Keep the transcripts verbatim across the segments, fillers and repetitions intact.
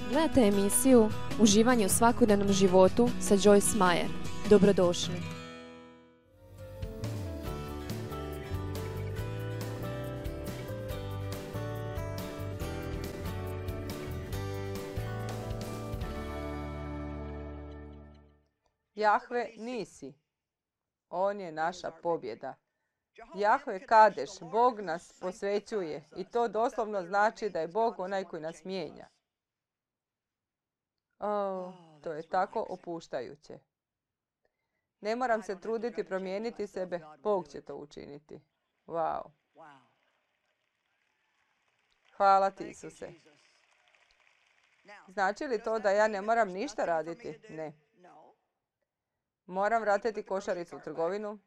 Gledajte emisiju Uživanje u svakodnevnom životu sa Joyce Meyer. Dobrodošli. Jahve Nisi. On je naša pobjeda. Jahve Kadeš, Bog nas posvećuje i to doslovno znači da je Bog onaj koji nas mijenja. O, to je tako opuštajuće. Ne moram se truditi promijeniti sebe, Bog će to učiniti. Wow. Hvala ti, Isuse. Znači li to da ja ne moram ništa raditi? Ne. Moram vratiti košaricu u trgovinu.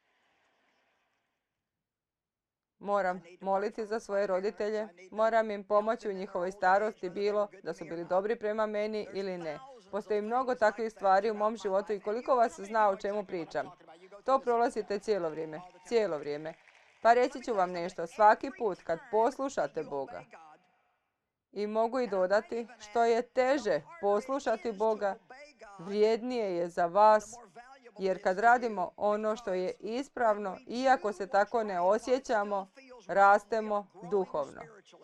Moram moliti za svoje roditelje. Moram im pomoći u njihovoj starosti, bilo da su bili dobri prema meni ili ne. Postoji mnogo takvih stvari u mom životu i koliko vas zna o čemu pričam. To prolazite cijelo vrijeme. Cijelo vrijeme. Pa reći ću vam nešto. Svaki put kad poslušate Boga, i mogu i dodati, što je teže poslušati Boga, vrijednije je za vas, jer kad radimo ono što je ispravno, iako se tako ne osjećamo, rastemo duhovno.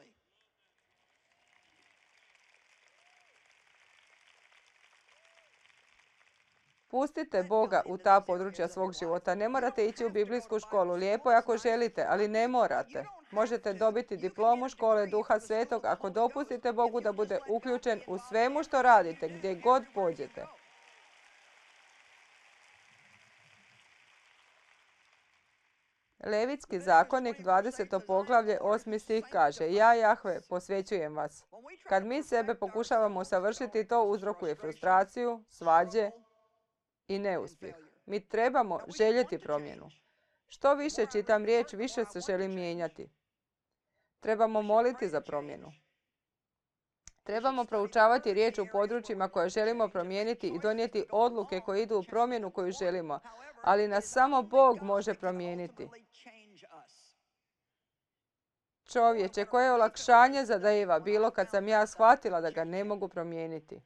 Pustite Boga u ta područja svog života. Ne morate ići u biblijsku školu. Lijepo je ako želite, ali ne morate. Možete dobiti diplomu škole Duha Svetog ako dopustite Bogu da bude uključen u svemu što radite, gdje god pođete. Levitski zakonik, dvadeseto poglavlje, osmi stih kaže: Ja, Jahve, posvećujem vas. Kad mi sebe pokušavamo usavršiti, to uzrokuje frustraciju, svađe i neuspjeh. Mi trebamo željeti promjenu. Što više čitam riječ, više se želim mijenjati. Trebamo moliti za promjenu. Trebamo proučavati riječ u područjima koje želimo promijeniti i donijeti odluke koje idu u promjenu koju želimo. Ali nas samo Bog može promijeniti. Čovječe, koje olakšanje za Dejeva bilo kad sam ja shvatila da ga ne mogu promijeniti.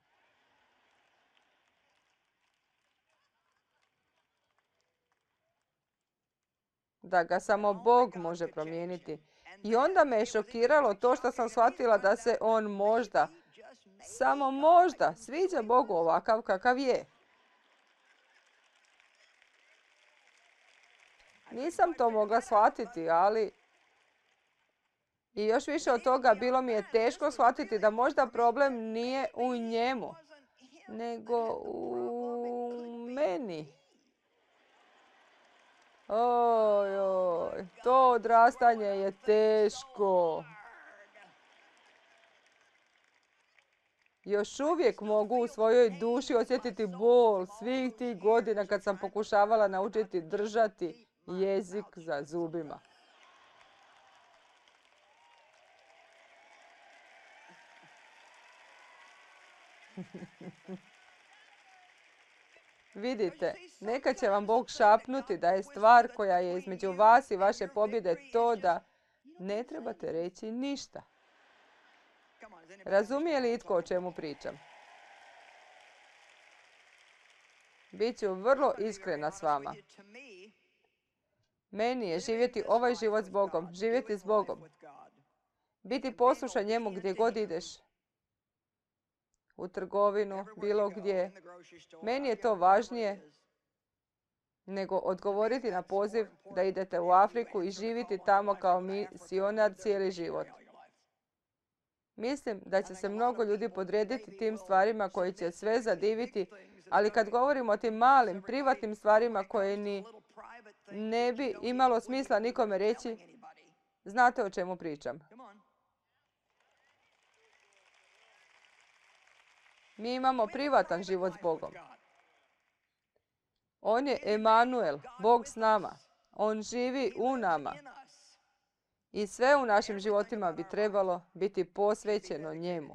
Da ga samo Bog može promijeniti. I onda me je šokiralo to što sam shvatila da se on možda, samo možda, sviđa Bogu ovakav kakav je. Nisam to mogla shvatiti, ali i još više od toga bilo mi je teško shvatiti da možda problem nije u njemu, nego u meni. Oj, oj, to odrastanje je teško. Još uvijek mogu u svojoj duši osjetiti bol svih tih godina kad sam pokušavala naučiti držati jezik za zubima. Vidite, neka će vam Bog šapnuti da je stvar koja je između vas i vaše pobjede to da ne trebate reći ništa. Razumije li itko o čemu pričam? Biću vrlo iskrena s vama. Meni je živjeti ovaj život s Bogom, živjeti s Bogom. Biti poslušan njemu gdje god ideš. U trgovinu, bilo gdje. Meni je to važnije nego odgovoriti na poziv da idete u Afriku i živjeti tamo kao misionar cijeli život. Mislim da će se mnogo ljudi podrediti tim stvarima koji će sve zadiviti, ali kad govorimo o tim malim, privatnim stvarima koje ni ne bi imalo smisla nikome reći, znate o čemu pričam. Mi imamo privatan život s Bogom. On je Emanuel, Bog s nama. On živi u nama. I sve u našim životima bi trebalo biti posvećeno njemu.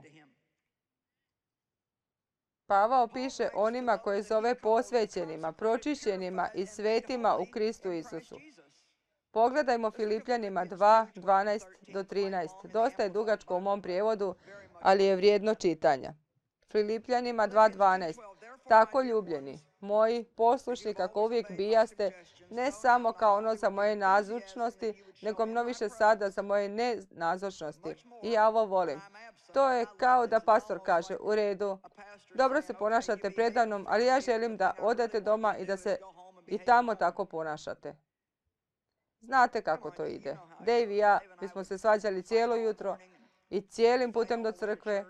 Pavao piše onima koje zove posvećenima, pročišćenima i svetima u Kristu Isusu. Pogledajmo Filipljanima dva, dvanaest do trinaest. Dosta je dugačko u mom prijevodu, ali je vrijedno čitanja. Filipljanima dva dvanaest. Tako ljubljeni, moji poslušni kako uvijek bijaste, ne samo kao ono za moje nazočnosti, nego mnogo više sada za moje nenazočnosti. I ja ovo volim. To je kao da pastor kaže, u redu, dobro se ponašate predamnom, ali ja želim da odete doma i da se i tamo tako ponašate. Znate kako to ide. Dave i ja, mi smo se svađali cijelo jutro i cijelim putem do crkve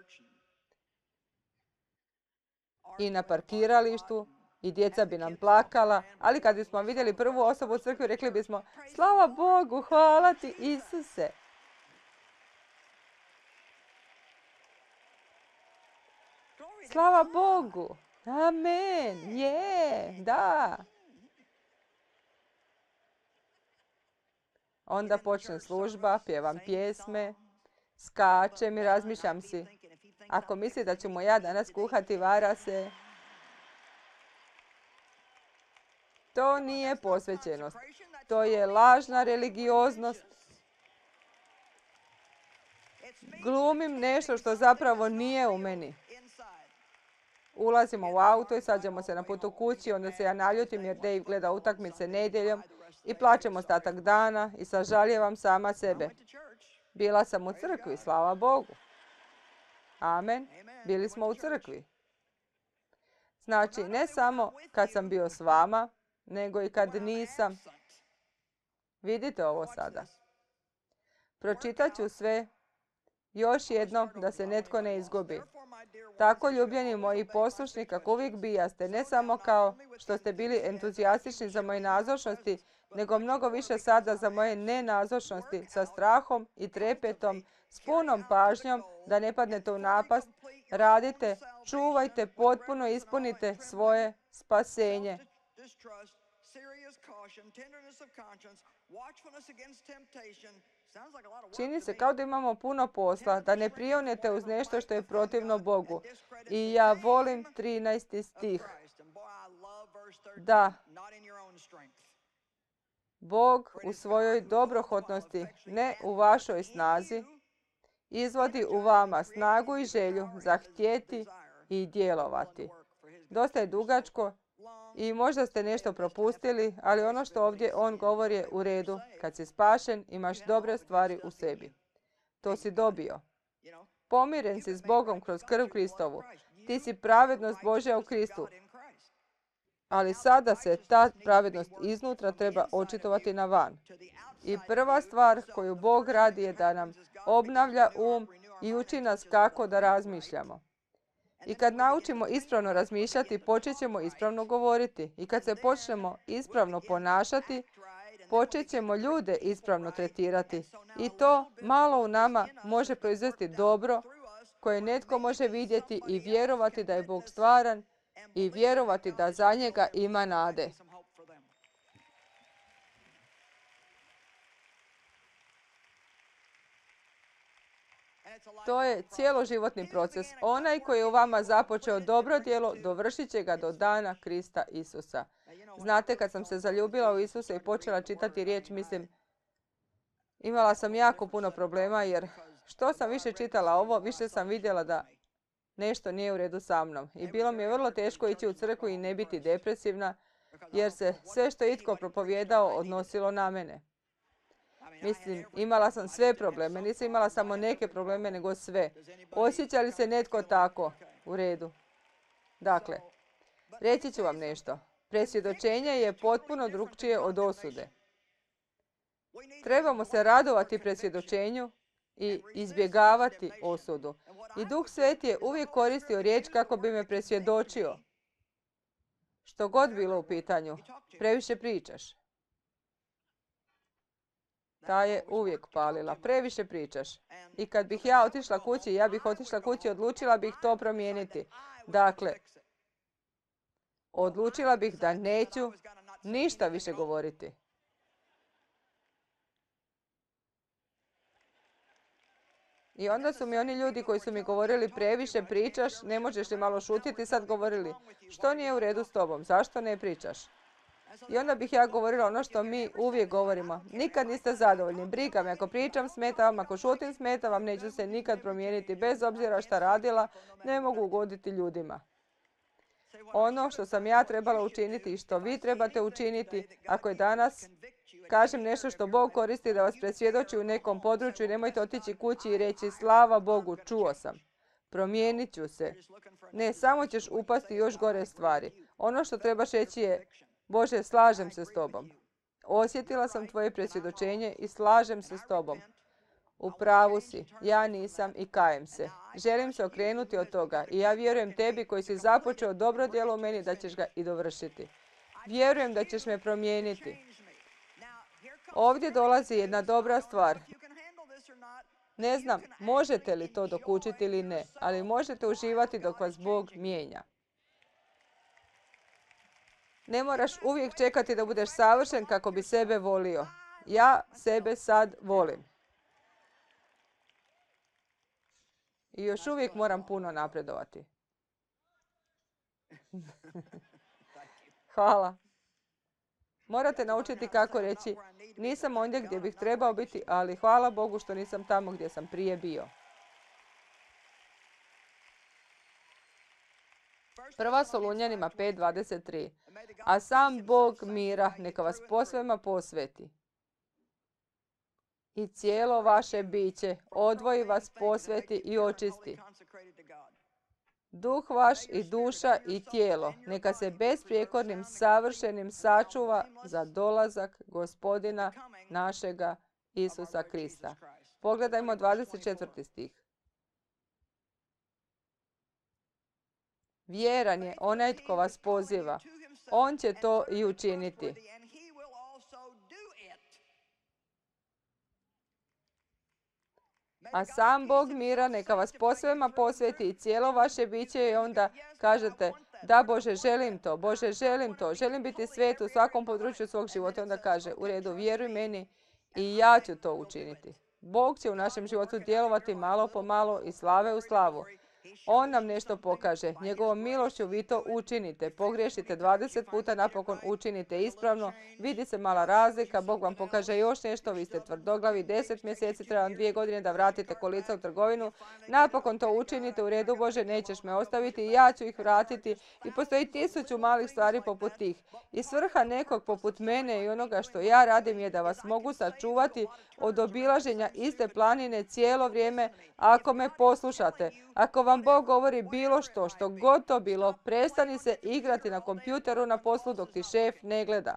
i na parkiralištu i djeca bi nam plakala, ali kad bismo vidjeli prvu osobu u crkvi, rekli bismo, slava Bogu, hvala ti Isuse. Slava Bogu. Amen. Je, da. Onda počne služba, pjevam pjesme, skačem i razmišljam si. Ako misli da ću mu ja danas kuhati, vara se. To nije posvećenost. To je lažna religioznost. Glumim nešto što zapravo nije u meni. Ulazimo u auto i sađemo se na putu kući, onda se ja naljutim jer Dave gleda utakmice nedjeljom i plačem ostatak dana i sažaljevam sama sebe. Bila sam u crkvi, slava Bogu. Amen. Bili smo u crkvi. Znači, ne samo kad sam bio s vama, nego i kad nisam. Vidite ovo sada. Pročitat ću sve još jednom da se netko ne izgubi. Tako ljubljeni moji poslušni kako uvijek bijaste, ne samo kao što ste bili entuzijastični za moje nazočnosti, nego mnogo više sada za moje nenazočnosti, sa strahom i trepetom, s punom pažnjom da ne padnete u napast, radite, čuvajte, potpuno ispunite svoje spasenje. Čini se kao da imamo puno posla, da ne prionete uz nešto što je protivno Bogu. I ja volim trinaesti stih. Da, Bog u svojoj dobrohotnosti, ne u vašoj snazi, izvodi u vama snagu i želju za htjeti i djelovati. Dosta je dugačko i možda ste nešto propustili, ali ono što ovdje on govori je u redu. Kad si spašen, imaš dobre stvari u sebi. To si dobio. Pomiren si s Bogom kroz krv Kristovu. Ti si pravednost Božja u Kristu. Ali sada se ta pravednost iznutra treba očitovati na van. I prva stvar koju Bog radi je da nam obnavlja um i uči nas kako da razmišljamo. I kad naučimo ispravno razmišljati, počet ćemo ispravno govoriti. I kad se počnemo ispravno ponašati, počet ćemo ljude ispravno tretirati. I to malo u nama može proizvesti dobro koje netko može vidjeti i vjerovati da je Bog stvaran i vjerovati da za njega ima nade. To je cjeloživotni proces. Onaj koji je u vama započeo dobro djelo, dovršit će ga do dana Krista Isusa. Znate, kad sam se zaljubila u Isusa i počela čitati riječ, mislim, imala sam jako puno problema, jer što sam više čitala ovo, više sam vidjela da nešto nije u redu sa mnom. I bilo mi je vrlo teško ići u crkvu i ne biti depresivna, jer se sve što je itko propovijedao odnosilo na mene. Mislim, imala sam sve probleme, nisam imala samo neke probleme, nego sve. Osjeća li se netko tako? U redu. Dakle, reći ću vam nešto. Presvjedočenje je potpuno drukčije od osude. Trebamo se radovati presvjedočenju i izbjegavati osudu. I Duh Sveti je uvijek koristio riječ kako bi me presvjedočio. Što god bilo u pitanju, previše pričaš. Ta je uvijek palila. Previše pričaš. I kad bih ja otišla kući, ja bih otišla kući, odlučila bih to promijeniti. Dakle, odlučila bih da neću ništa više govoriti. I onda su mi oni ljudi koji su mi govorili previše pričaš, ne možeš li malo šutiti, sad govorili što nije u redu s tobom, zašto ne pričaš? I onda bih ja govorila ono što mi uvijek govorimo. Nikad niste zadovoljni. Briga me. Ako pričam smeta vam, ako šutim smeta vam, neću se nikad promijeniti. Bez obzira šta radila, ne mogu ugoditi ljudima. Ono što sam ja trebala učiniti i što vi trebate učiniti, ako je danas kažem nešto što Bog koristi da vas presvjedoči u nekom području, nemojte otići kući i reći slava Bogu, čuo sam. Promijenit ću se. Ne, samo ćeš upasti još gore stvari. Ono što trebaš reći je, Bože, slažem se s tobom. Osjetila sam tvoje presvjedočenje i slažem se s tobom. U pravu si, ja nisam i kajem se. Želim se okrenuti od toga i ja vjerujem tebi koji si započeo dobro djelo u meni da ćeš ga i dovršiti. Vjerujem da ćeš me promijeniti. Ovdje dolazi jedna dobra stvar. Ne znam, možete li to dokučiti ili ne, ali možete uživati dok vas Bog mijenja. Ne moraš uvijek čekati da budeš savršen kako bi sebe volio. Ja sebe sad volim. I još uvijek moram puno napredovati. Hvala. Morate naučiti kako reći, nisam ondje gdje bih trebao biti, ali hvala Bogu što nisam tamo gdje sam prije bio. Prva Solunjanima pet dvadeset tri. A sam Bog mira neka vas posvema posveti. I cijelo vaše biće odvoji vas, posveti i očisti. Duh vaš i duša i tijelo neka se besprijekornim savršenim sačuva za dolazak Gospodina našega Isusa Krista. Pogledajmo dvadeset četvrti stih. Vjeran je onaj tko vas poziva. On će to i učiniti. A sam Bog mira neka vas posvema posveti i cijelo vaše biće i onda kažete da Bože želim to, Bože želim to, želim biti svet u svakom području svog života. Onda kaže u redu, vjeruj meni i ja ću to učiniti. Bog će u našem životu djelovati malo po malo i slave u slavu. On nam nešto pokaže. Njegovom milošću vi to učinite. Pogriješite dvadeset puta, napokon učinite ispravno. Vidi se mala razlika. Bog vam pokaže još nešto. Vi ste tvrdoglavi. Deset mjeseci, treba vam dvije godine da vratite kolica u trgovinu. Napokon to učinite. U redu, Bože, nećeš me ostaviti. Ja ću ih vratiti. I postoji tisuću malih stvari poput tih. I svrha nekog poput mene i onoga što ja radim je da vas mogu sačuvati od obilaženja iste planine cijelo vrijeme ako me poslušate. Ako vam Bog govori bilo što, što god to bilo, prestani se igrati na kompjuteru na poslu dok ti šef ne gleda.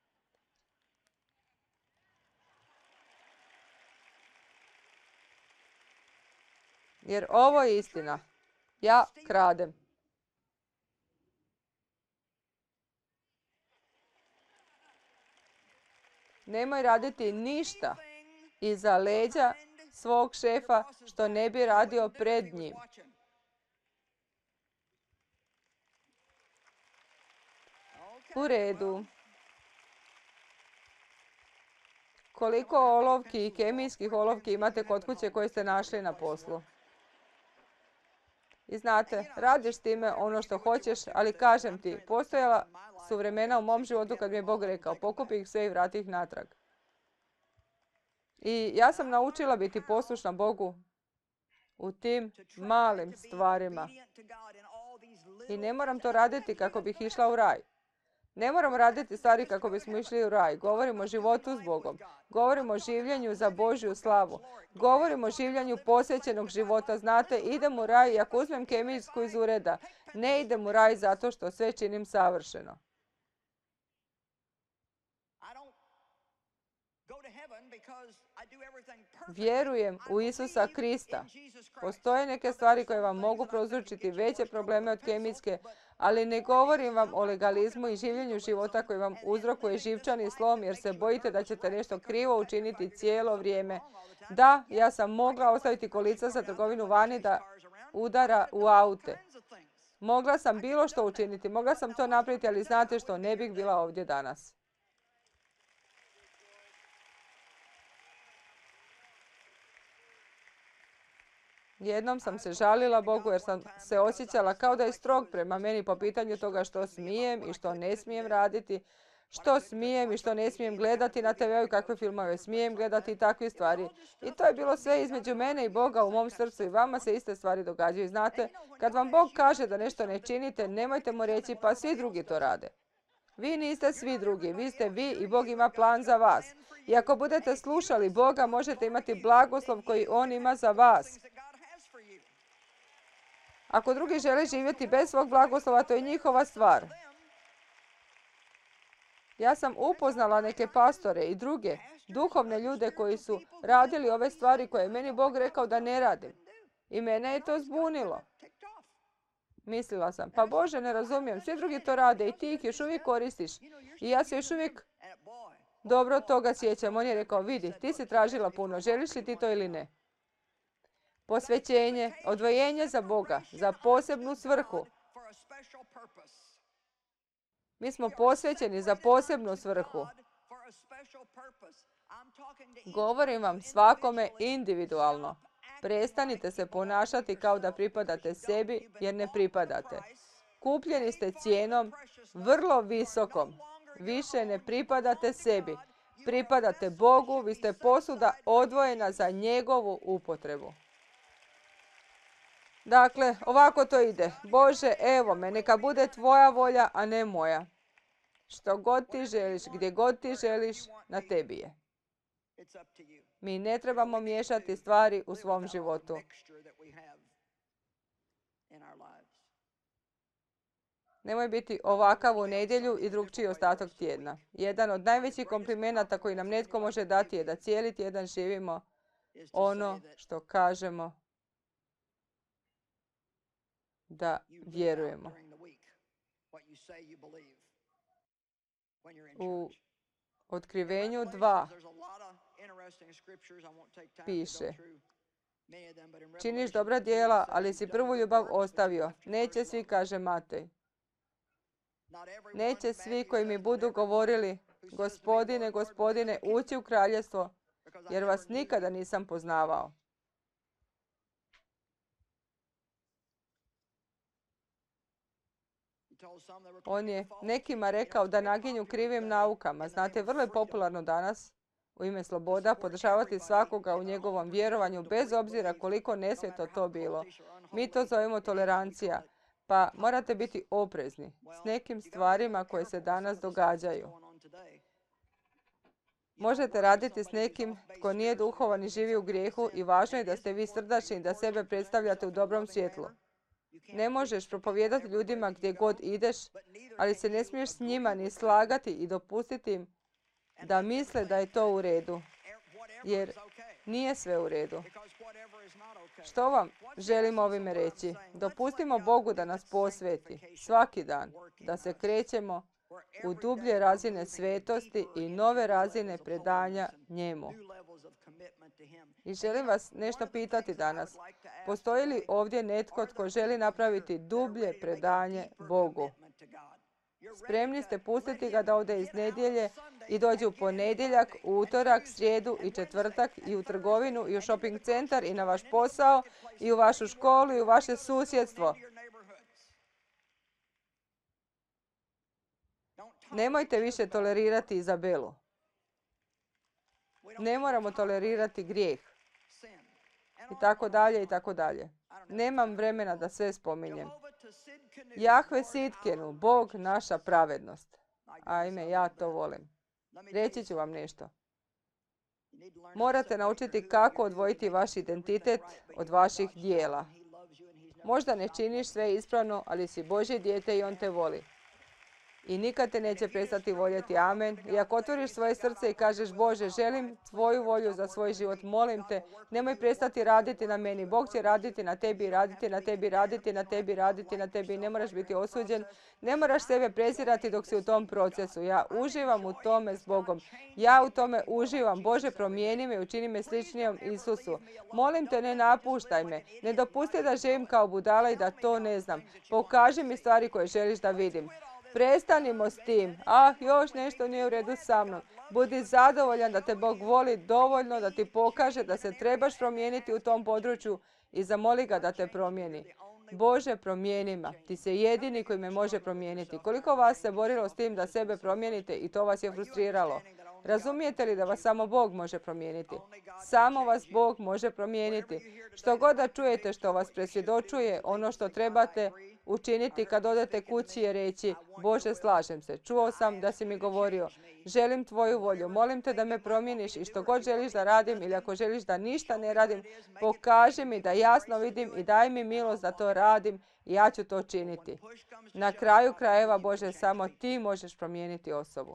Jer ovo je istina. Ja kradem. Nemoj raditi ništa iza leđa svog šefa što ne bi radio pred njim. U redu. Koliko olovki i kemijskih olovki imate kod kuće koje ste našli na poslu? I znate, radiš s time ono što hoćeš, ali kažem ti, postojala su vremena u mom životu kad mi je Bog rekao, pokupi ih sve i vrati ih natrag. I ja sam naučila biti poslušna Bogu u tim malim stvarima. I ne moram to raditi kako bih išla u raj. Ne moramo raditi stvari kako bismo išli u raj. Govorimo o životu s Bogom. Govorimo o življenju za Božju slavu. Govorimo o življenju posvećenog života. Znate, idem u raj i ako uzmem kemijsku iz ureda, ne idem u raj zato što sve činim savršeno. Vjerujem u Isusa Krista. Postoje neke stvari koje vam mogu prouzročiti veće probleme od kemijske, ali ne govorim vam o legalizmu i življenju života koji vam uzrokuje živčani slom jer se bojite da ćete nešto krivo učiniti cijelo vrijeme. Da, ja sam mogla ostaviti kolica za trgovinu vani da udara u aute. Mogla sam bilo što učiniti, mogla sam to napraviti, ali znate što, ne bih bila ovdje danas. Jednom sam se žalila Bogu jer sam se osjećala kao da je strog prema meni po pitanju toga što smijem i što ne smijem raditi. što smijem i što ne smijem gledati na te veu i kakve filmove smijem gledati i takve stvari. I to je bilo sve između mene i Boga u mom srcu i vama se iste stvari događaju. Znate, kad vam Bog kaže da nešto ne činite, nemojte mu reći pa svi drugi to rade. Vi niste svi drugi, vi ste vi i Bog ima plan za vas. I ako budete slušali Boga, možete imati blagoslov koji On ima za vas. Ako drugi žele živjeti bez svog blagoslova, to je njihova stvar. Ja sam upoznala neke pastore i druge duhovne ljude koji su radili ove stvari koje je meni Bog rekao da ne radim. I mene je to zbunilo. Mislila sam, pa Bože, ne razumijem, svi drugi to rade i ti ih još uvijek koristiš. I ja se još uvijek dobro toga sjećam. On je rekao, vidi, ti si tražila puno, želiš li ti to ili ne? Posvećenje, odvojenje za Boga, za posebnu svrhu. Mi smo posvećeni za posebnu svrhu. Govorim vam svakome individualno. Prestanite se ponašati kao da pripadate sebi, jer ne pripadate. Kupljeni ste cijenom vrlo visokom. Više ne pripadate sebi. Pripadate Bogu, vi ste posuda odvojena za njegovu upotrebu. Dakle, ovako to ide. Bože, evo me, neka bude tvoja volja, a ne moja. Što god ti želiš, gdje god ti želiš, na tebi je. Mi ne trebamo miješati stvari u svom životu. Nemoj biti ovakav u nedjelju i drugčiji ostatak tjedna. Jedan od najvećih komplimenata koji nam netko može dati je da cijeli tjedan živimo ono što kažemo da vjerujemo. U Otkrivenju dva piše: činiš dobra djela, ali si prvu ljubav ostavio. Neće svi, kaže Matej. Neće svi koji mi budu govorili, Gospodine, Gospodine, ući u kraljevstvo, jer vas nikada nisam poznavao. On je nekima rekao da naginju krivim naukama. Znate, vrlo je popularno danas u ime sloboda podržavati svakoga u njegovom vjerovanju, bez obzira koliko nesveto to bilo. Mi to zovemo tolerancija. Pa morate biti oprezni s nekim stvarima koje se danas događaju. Možete raditi s nekim tko nije duhovan i živi u grijehu i važno je da ste vi srdačni i da sebe predstavljate u dobrom svjetlu. Ne možeš propovijedati ljudima gdje god ideš, ali se ne smiješ s njima ni slagati i dopustiti im da misle da je to u redu, jer nije sve u redu. Što vam želim ovime reći? Dopustimo Bogu da nas posveti svaki dan, da se krećemo u dublje razine svetosti i nove razine predanja njemu. I želim vas nešto pitati danas. Postoji li ovdje netko tko želi napraviti dublje predanje Bogu? Spremni ste pustiti ga da ode iz nedjelje i dođe u ponedjeljak, u utorak, srijedu i četvrtak i u trgovinu i u shopping centar i na vaš posao i u vašu školu i u vaše susjedstvo. Nemojte više tolerirati Izabelu. Ne moramo tolerirati grijeh. I tako dalje, i tako dalje. Nemam vremena da sve spominjem. Jahve Sitkenu, Bog naša pravednost. Ajme, ja to volim. Reći ću vam nešto. Morate naučiti kako odvojiti vaš identitet od vaših dijela. Možda ne činiš sve ispravno, ali si Božje dijete i On te voli. I nikad te neće prestati voljeti. Amen. I ako otvoriš svoje srce i kažeš, Bože, želim tvoju volju za svoj život, molim te, nemoj prestati raditi na meni. Bog će raditi na tebi, raditi na tebi, raditi na tebi, raditi na tebi. Ne moraš biti osuđen. Ne moraš sebe prezirati dok si u tom procesu. Ja uživam u tome s Bogom. Ja u tome uživam. Bože, promijeni me, učini me sličnijom Isusu. Molim te, ne napuštaj me. Ne dopusti da živim kao budala i da to ne znam. Pokaži mi stvari koje želiš da vidim. Prestanimo s tim. Ah, još nešto nije u redu sa mnom. Budi zadovoljan da te Bog voli dovoljno da ti pokaže da se trebaš promijeniti u tom području i zamoli ga da te promijeni. Bože, promijeni me. Ti si jedini koji me može promijeniti. Koliko vas se borilo s tim da sebe promijenite i to vas je frustriralo? Razumijete li da vas samo Bog može promijeniti? Samo vas Bog može promijeniti. Što god da čujete što vas presvjedočuje, ono što trebate učiniti kad odete kući je reći: Bože, slažem se. Čuo sam da si mi govorio. Želim tvoju volju. Molim te da me promijeniš i što god želiš da radim ili ako želiš da ništa ne radim, pokaži mi da jasno vidim i daj mi milost da to radim i ja ću to činiti. Na kraju krajeva, Bože, samo ti možeš promijeniti osobu.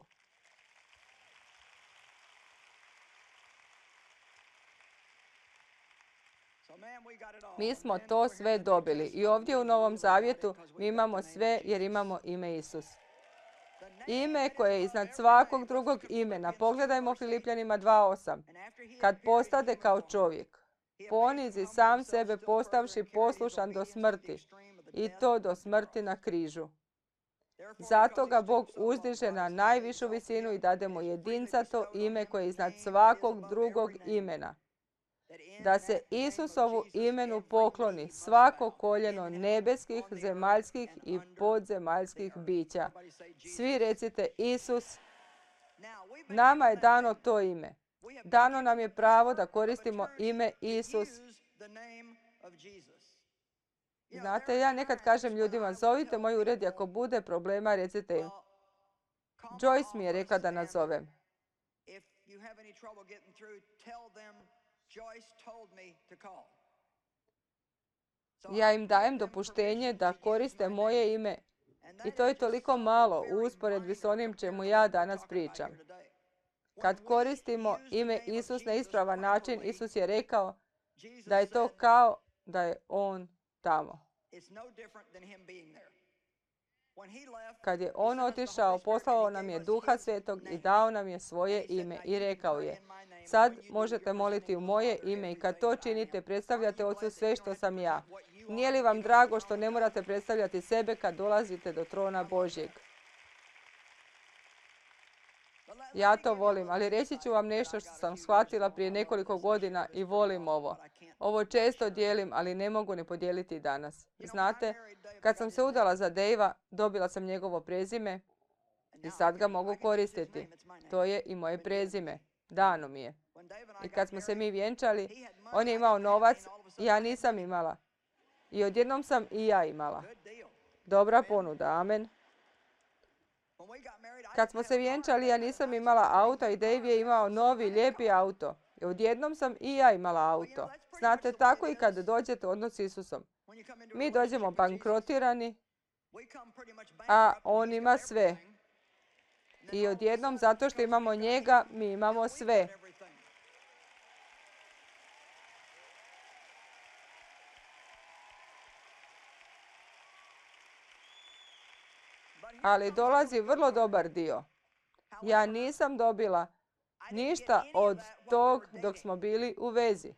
Mi smo to sve dobili i ovdje u Novom Zavjetu mi imamo sve jer imamo ime Isus. Ime koje je iznad svakog drugog imena. Pogledajmo Filipljanima dva osam. Kad postade kao čovjek, ponizi sam sebe postavši poslušan do smrti i to do smrti na križu. Zato ga Bog uzdiže na najvišu visinu i dade mu jedincato ime koje je iznad svakog drugog imena. Da se Isusovu imenu pokloni svako koljeno nebeskih, zemaljskih i podzemaljskih bića. Svi recite Isus. Nama je dano to ime. Dano nam je pravo da koristimo ime Isus. Znate, ja nekad kažem ljudima: zovite moj ured i ako bude problema, recite im. Joyce mi je rekla da nazovem. Ja im dajem dopuštenje da koriste moje ime i to je toliko malo u usporedbi s onim čemu ja danas pričam. Kad koristimo ime Isus na ispravan način, Isus je rekao da je to kao da je On tamo. Kad je On otišao, poslao nam je Duha Svetog i dao nam je svoje ime i rekao je: sad možete moliti u moje ime i kad to činite, predstavljate Ocu sve što sam ja. Nije li vam drago što ne morate predstavljati sebe kad dolazite do trona Božjeg? Ja to volim, ali reći ću vam nešto što sam shvatila prije nekoliko godina i volim ovo. Ovo često dijelim, ali ne mogu ni podijeliti danas. Znate, kad sam se udala za Dejva, dobila sam njegovo prezime i sad ga mogu koristiti. To je i moje prezime. Dano mi je. I kad smo se mi vjenčali, on je imao novac, ja nisam imala. I odjednom sam i ja imala. Dobra ponuda, amen. Kad smo se vjenčali, ja nisam imala auto i Dave je imao novi, lijepi auto. I odjednom sam i ja imala auto. Znate, tako i kad dođete u odnos s Isusom. Mi dođemo bankrotirani, a on ima sve. I odjednom, zato što imamo njega, mi imamo sve. Ali dolazi vrlo dobar dio. Ja nisam dobila ništa od tog dok smo bili u vezi.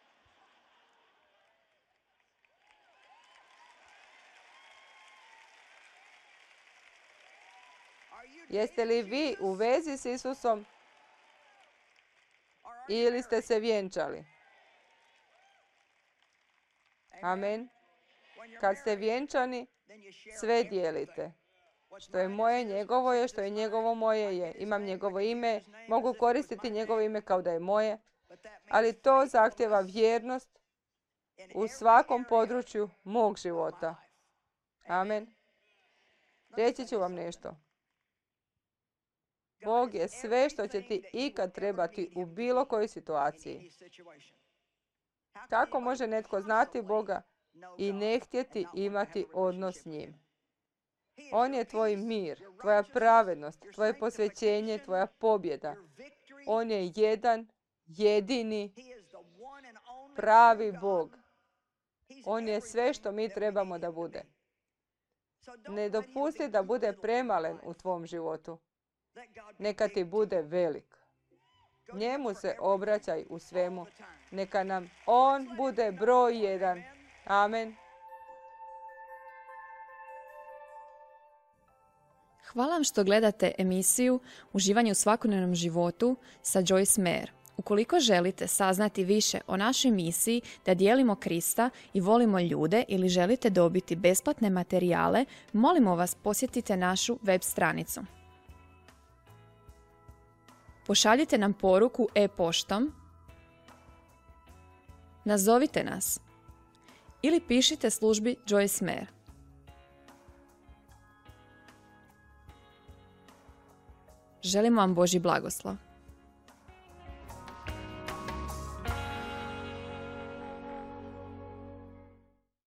Jeste li vi u vezi s Isusom ili ste se vjenčali? Amen. Kad ste vjenčani, sve dijelite. Što je moje, njegovo je, što je njegovo, moje je. Imam njegovo ime, mogu koristiti njegovo ime kao da je moje, ali to zahtjeva vjernost u svakom području mog života. Amen. Reći ću vam nešto. Bog je sve što će ti ikad trebati u bilo kojoj situaciji. Kako može netko znati Boga i ne htjeti imati odnos s njim? On je tvoj mir, tvoja pravednost, tvoje posvećenje, tvoja pobjeda. On je jedan, jedini, pravi Bog. On je sve što mi trebamo da bude. Ne dopusti da bude premalen u tvom životu. Neka ti bude velik. Njemu se obraćaj u svemu. Neka nam on bude broj jedan. Amen. Hvala vam što gledate emisiju Uživanje u svakodnevnom životu sa Joyce Meyer. Ukoliko želite saznati više o našoj misiji da dijelimo Krista i volimo ljude ili želite dobiti besplatne materijale, molimo vas posjetite našu web stranicu. Pošaljite nam poruku e-poštom, nazovite nas ili pišite službi Joyce Meyer. Želimo vam Božji blagoslov.